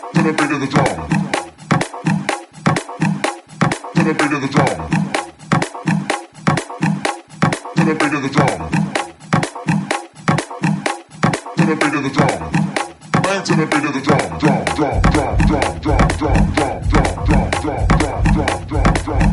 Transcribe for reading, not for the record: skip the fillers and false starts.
To the beat of the drum. To the beat of the drum. To the beat of the drum. To the beat of the drum. Bang to the beat of the drum. Drum, drum, drum, drum, drum, drum, drum, drum, drum, drum, drum, drum, drum, drum.